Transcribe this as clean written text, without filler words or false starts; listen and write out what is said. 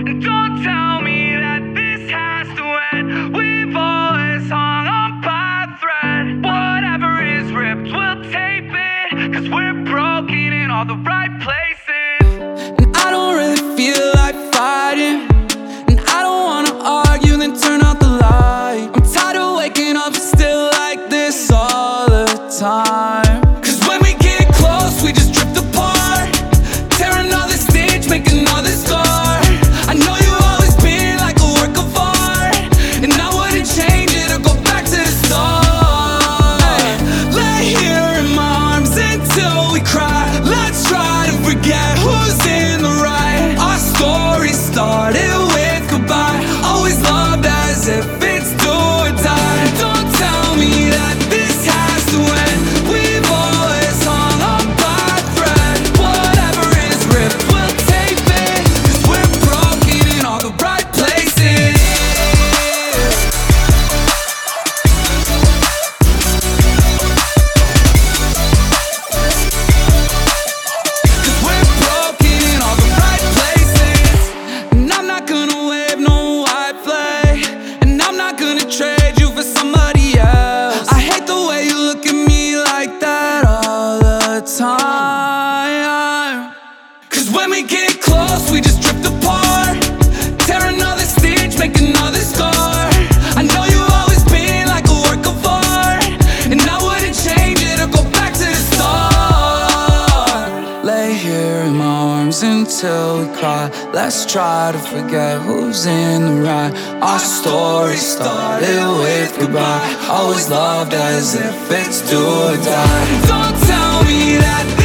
And don't tell me that this has to end. We've always hung on by a thread. Whatever is ripped, we'll tape it, 'cause we're broken in all the right places. And I don't really feel like fighting, and I don't wanna argue, then turn out the light. I'm tired of waking up still like this all the time. 'Cause when we get close, we just drift apart, tear another stitch, make another scar. I know you've always been like a work of art, and I wouldn't change it or go back to the start. Lay here in my arms until we cry. Let's try to forget who's in the right. Our story started with goodbye, always loved as if it's do or die. Don't tell me that this has to end. We've always hung on by a thread. Whatever is ripped, we'll tape it, 'cause we're broken in all the right places. 'Cause we're broken in all the right places. And I'm not gonna wave no white flag, and I'm not gonna trade you for somebody else. I hate the way you look at me like that all the time. 'Cause when we get close, we just drift apart, tear another stitch, make another scar. I know you've always been like a work of art, and I wouldn't change it or go back to the start. Lay here in my arms until we cry. Let's try to forget who's in the right. Our story started with goodbye, always loved as if it's do or die. Don't tell me that